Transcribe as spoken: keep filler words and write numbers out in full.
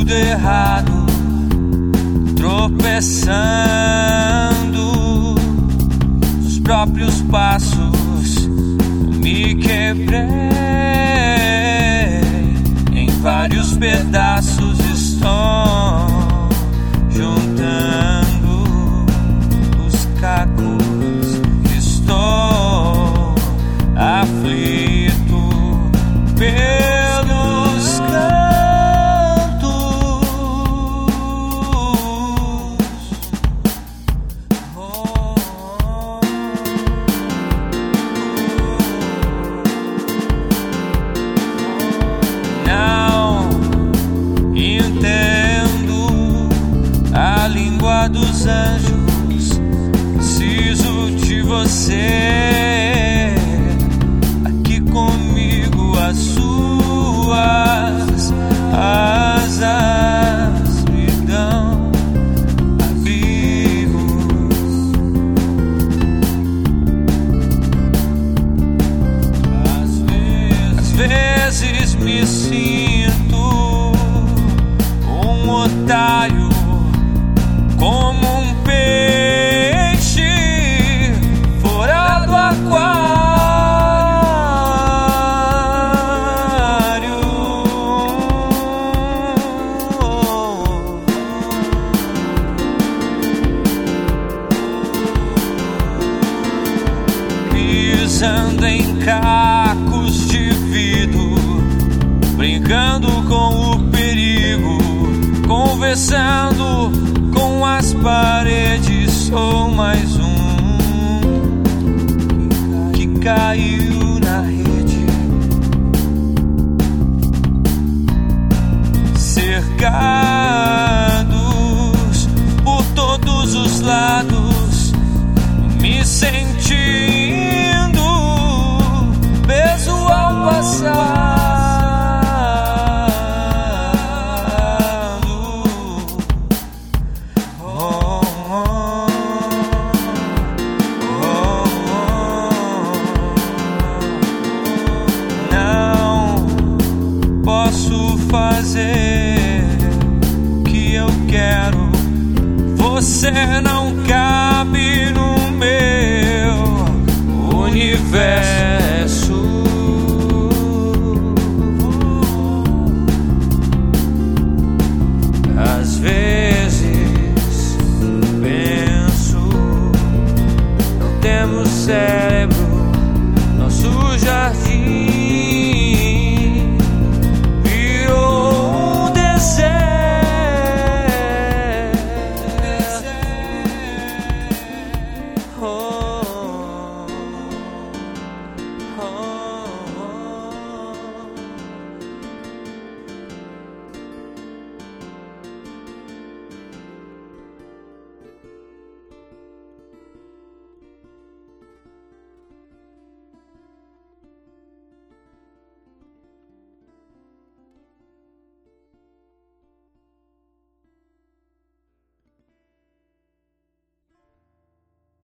tudo errado, tropeçando nos próprios passos, me quebrei em vários pedaços, estou juntando os cacos, estou aflito pelos cantos. Oh, oh, não entendo a língua dos anjos, preciso de você aqui comigo. As suas asas me dão abrigo. Às vezes, às vezes me sinto um otário, como um peixe fora do aquário. Pisando em cacos de vidro, brincando com o perigo, conversando com as paredes. Sou mais um que caiu na rede, cercados por todos os lados, me sentindo preso ao passado. Oh, oh, oh, oh. Não posso fazer o que eu quero, você não quer.